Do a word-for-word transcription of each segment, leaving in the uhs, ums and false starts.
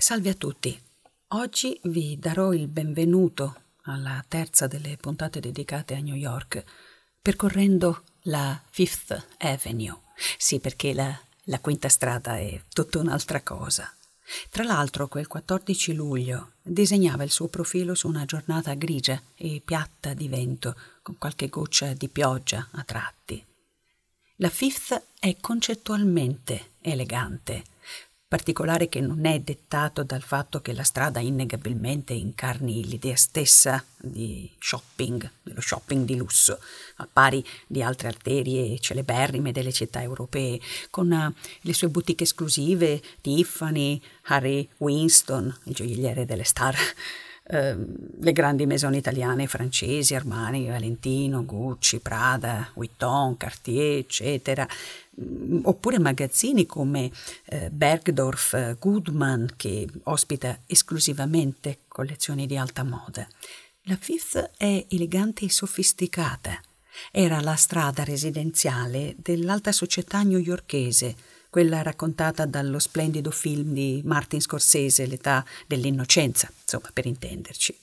Salve a tutti. Oggi vi darò il benvenuto alla terza delle puntate dedicate a New York, percorrendo la Fifth Avenue. Sì, perché la, la quinta strada è tutta un'altra cosa. Tra l'altro, quel quattordici luglio disegnava il suo profilo su una giornata grigia e piatta di vento, con qualche goccia di pioggia a tratti. La Fifth è concettualmente elegante, particolare che non è dettato dal fatto che la strada innegabilmente incarni l'idea stessa di shopping, dello shopping di lusso, al pari di altre arterie celeberrime delle città europee, con uh, le sue boutique esclusive, Tiffany, Harry Winston, il gioielliere delle star, uh, le grandi maison italiane e francesi, Armani, Valentino, Gucci, Prada, Vuitton, Cartier, eccetera, oppure magazzini come eh, Bergdorf eh, Goodman, che ospita esclusivamente collezioni di alta moda. La Fifth è elegante e sofisticata. Era la strada residenziale dell'alta società newyorkese, quella raccontata dallo splendido film di Martin Scorsese, L'età dell'innocenza, insomma, per intenderci.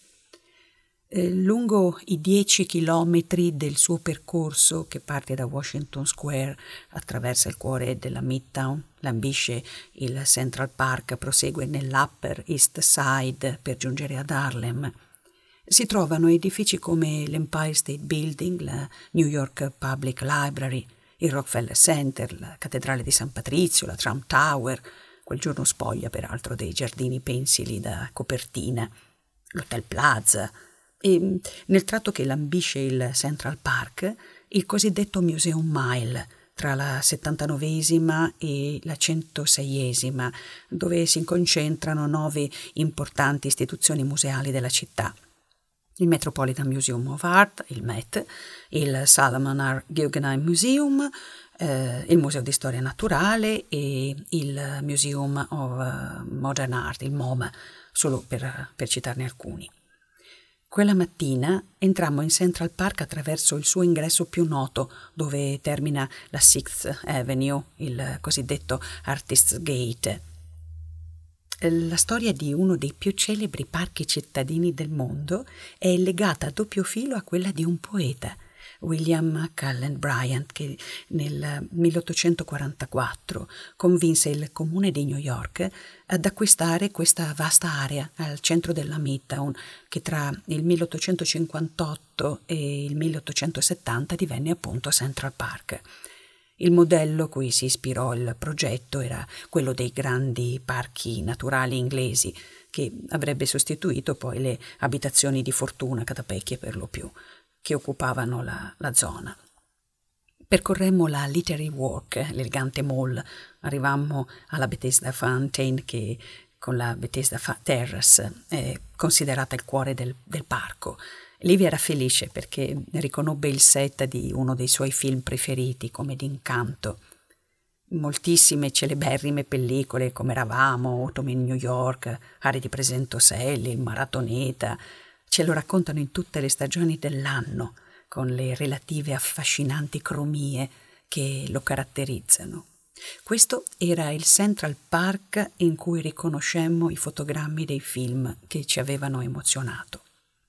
Eh, lungo i dieci chilometri del suo percorso, che parte da Washington Square, attraversa il cuore della Midtown, lambisce il Central Park, prosegue nell'Upper East Side per giungere ad Harlem, si trovano edifici come l'Empire State Building, la New York Public Library, il Rockefeller Center, la Cattedrale di San Patrizio, la Trump Tower, quel giorno spoglia peraltro dei giardini pensili da copertina, l'Hotel Plaza, e nel tratto che lambisce il Central Park, il cosiddetto Museum Mile, tra la settantanovesima e la centoseiesima, dove si concentrano nove importanti istituzioni museali della città. Il Metropolitan Museum of Art, il M E T, il Solomon R. Guggenheim Museum, eh, il Museo di Storia Naturale e il Museum of Modern Art, il MoMA, solo per, per citarne alcuni. Quella mattina entrammo in Central Park attraverso il suo ingresso più noto, dove termina la Sixth Avenue, il cosiddetto Artists Gate. La storia di uno dei più celebri parchi cittadini del mondo è legata a doppio filo a quella di un poeta, William Cullen Bryant, che nel milleottocentoquarantaquattro convinse il comune di New York ad acquistare questa vasta area al centro della Midtown, che tra il milleottocentocinquantotto e il milleottocentosettanta divenne appunto Central Park. Il modello cui si ispirò il progetto era quello dei grandi parchi naturali inglesi, che avrebbe sostituito poi le abitazioni di fortuna, catapecchie per lo più, che occupavano la, la zona. Percorremmo la Literary Walk, l'elegante mall, arrivammo alla Bethesda Fountain, che con la Bethesda Terrace è considerata il cuore del, del parco. Livia era felice perché riconobbe il set di uno dei suoi film preferiti, come d'Incanto. Moltissime celeberrime pellicole come Eravamo, Autumn in New York, Ari ti presento Sally, Il Maratoneta, ce lo raccontano in tutte le stagioni dell'anno, con le relative affascinanti cromie che lo caratterizzano. Questo era il Central Park in cui riconoscemmo i fotogrammi dei film che ci avevano emozionato.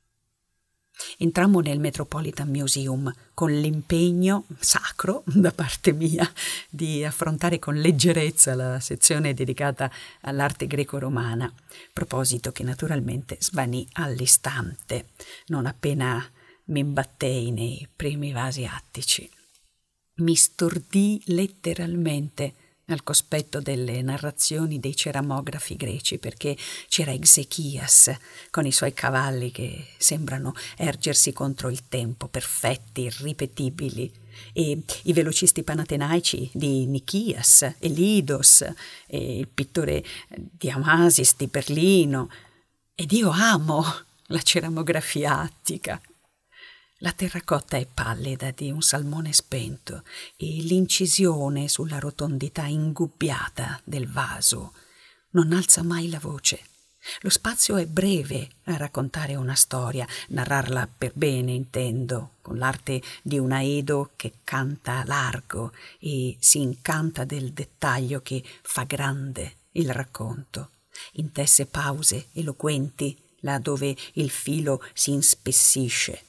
Entrammo nel Metropolitan Museum con l'impegno sacro da parte mia di affrontare con leggerezza la sezione dedicata all'arte greco-romana, proposito che naturalmente svanì all'istante, non appena mi imbattei nei primi vasi attici. Mi stordii letteralmente al cospetto delle narrazioni dei ceramografi greci, perché c'era Ezechias con i suoi cavalli che sembrano ergersi contro il tempo, perfetti, irripetibili, e i velocisti panatenaici di Nichias e Lidos, e il pittore di Amasis di Berlino. Ed io amo la ceramografia attica. La terracotta è pallida di un salmone spento e l'incisione sulla rotondità ingubbiata del vaso non alza mai la voce. Lo spazio è breve a raccontare una storia, narrarla per bene, intendo, con l'arte di una Edo che canta largo e si incanta del dettaglio che fa grande il racconto. intesse pause eloquenti là dove il filo si inspessisce.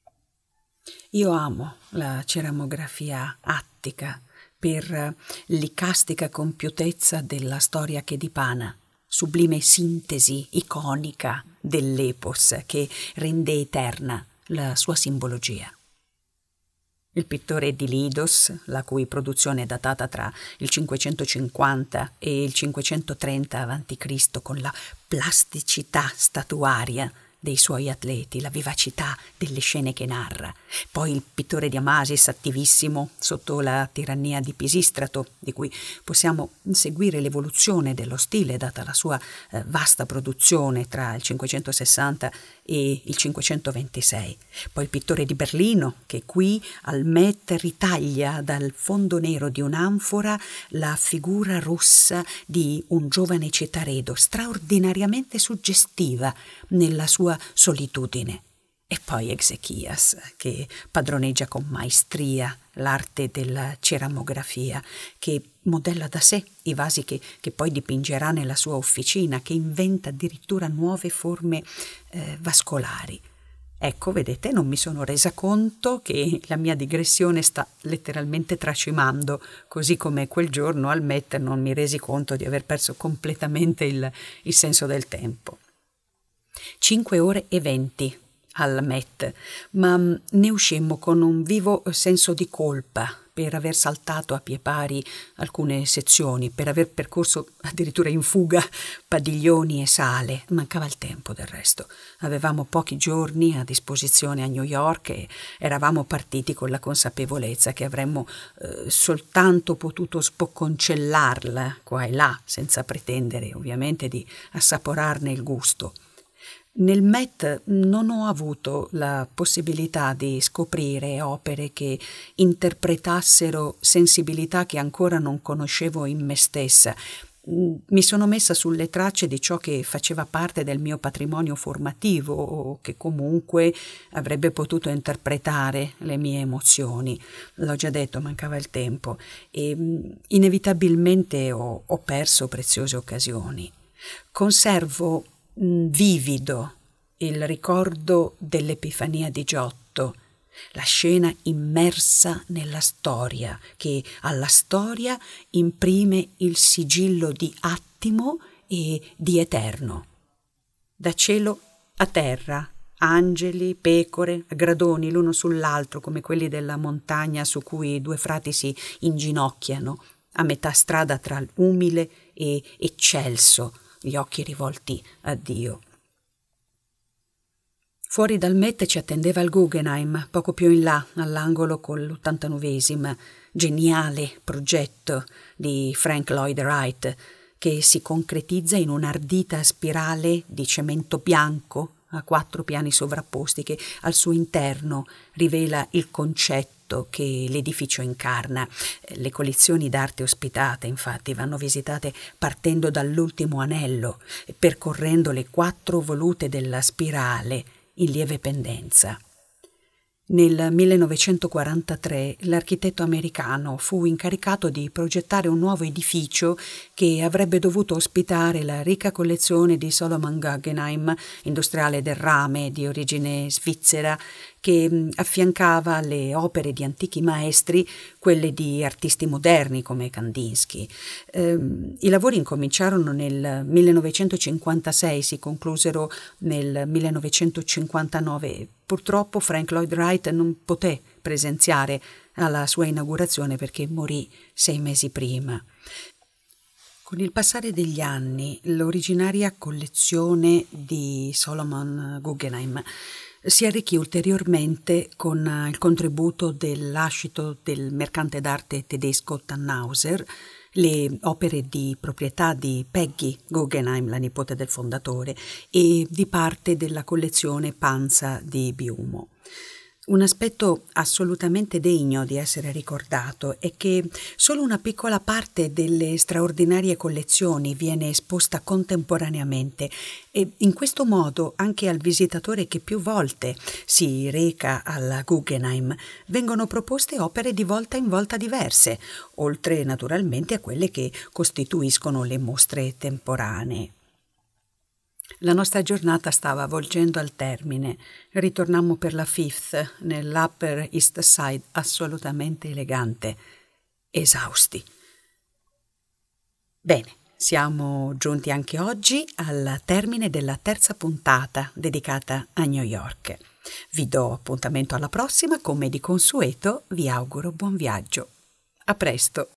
Io amo la ceramografia attica per l'icastica compiutezza della storia che dipana, sublime sintesi iconica dell'epos che rende eterna la sua simbologia. Il pittore di Lidos, la cui produzione è datata tra il cinquecentocinquanta e il cinquecentotrenta avanti Cristo, con la plasticità statuaria dei suoi atleti, la vivacità delle scene che narra. Poi il pittore di Amasis, attivissimo sotto la tirannia di Pisistrato, di cui possiamo seguire l'evoluzione dello stile data la sua eh, vasta produzione tra il cinquecentosessanta e il cinquecentoventisei. Poi il pittore di Berlino, che qui al Met ritaglia dal fondo nero di un'anfora la figura rossa di un giovane cetaredo, straordinariamente suggestiva nella sua solitudine. E poi Ezechias, che padroneggia con maestria l'arte della ceramografia, che modella da sé i vasi che, che poi dipingerà nella sua officina, che inventa addirittura nuove forme eh, vascolari. Ecco, vedete, non mi sono resa conto che la mia digressione sta letteralmente tracimando, così come quel giorno al Met non mi resi conto di aver perso completamente il, il senso del tempo. Cinque ore e venti al Met, ma ne uscimmo con un vivo senso di colpa per aver saltato a pie pari alcune sezioni, per aver percorso addirittura in fuga padiglioni e sale. Mancava il tempo del resto. Avevamo pochi giorni a disposizione a New York e eravamo partiti con la consapevolezza che avremmo eh, soltanto potuto spocconcellarla qua e là, senza pretendere ovviamente di assaporarne il gusto. Nel Met non ho avuto la possibilità di scoprire opere che interpretassero sensibilità che ancora non conoscevo in me stessa. Mi sono messa sulle tracce di ciò che faceva parte del mio patrimonio formativo o che comunque avrebbe potuto interpretare le mie emozioni. L'ho già detto, mancava il tempo e inevitabilmente ho, ho perso preziose occasioni. Conservo vivido il ricordo dell'Epifania di Giotto, la scena immersa nella storia, che alla storia imprime il sigillo di attimo e di eterno. Da cielo a terra, angeli, pecore, gradoni l'uno sull'altro come quelli della montagna su cui due frati si inginocchiano, a metà strada tra l'umile e eccelso, gli occhi rivolti a Dio. Fuori dal Met ci attendeva il Guggenheim, poco più in là, all'angolo con l'ottantanovesimo, geniale progetto di Frank Lloyd Wright, che si concretizza in un'ardita spirale di cemento bianco a quattro piani sovrapposti che al suo interno rivela il concetto che l'edificio incarna. Le collezioni d'arte ospitate, infatti, vanno visitate partendo dall'ultimo anello, percorrendo le quattro volute della spirale in lieve pendenza. Nel millenovecentoquarantatré l'architetto americano fu incaricato di progettare un nuovo edificio che avrebbe dovuto ospitare la ricca collezione di Solomon Guggenheim, industriale del rame di origine svizzera, che affiancava alle opere di antichi maestri quelle di artisti moderni come Kandinsky. Eh, I lavori incominciarono nel millenovecentocinquantasei, si conclusero nel millenovecentocinquantanove. Purtroppo Frank Lloyd Wright non poté presenziare alla sua inaugurazione perché morì sei mesi prima. Con il passare degli anni, l'originaria collezione di Solomon Guggenheim si arricchì ulteriormente con il contributo del lascito del mercante d'arte tedesco Tannhauser, le opere di proprietà di Peggy Guggenheim, la nipote del fondatore, e di parte della collezione Panza di Biumo. Un aspetto assolutamente degno di essere ricordato è che solo una piccola parte delle straordinarie collezioni viene esposta contemporaneamente e in questo modo anche al visitatore che più volte si reca alla Guggenheim vengono proposte opere di volta in volta diverse, oltre naturalmente a quelle che costituiscono le mostre temporanee. La nostra giornata stava volgendo al termine. Ritornammo per la Fifth nell'Upper East Side, assolutamente elegante, esausti. Bene, siamo giunti anche oggi al termine della terza puntata dedicata a New York. Vi do appuntamento alla prossima, come di consueto vi auguro buon viaggio. A presto!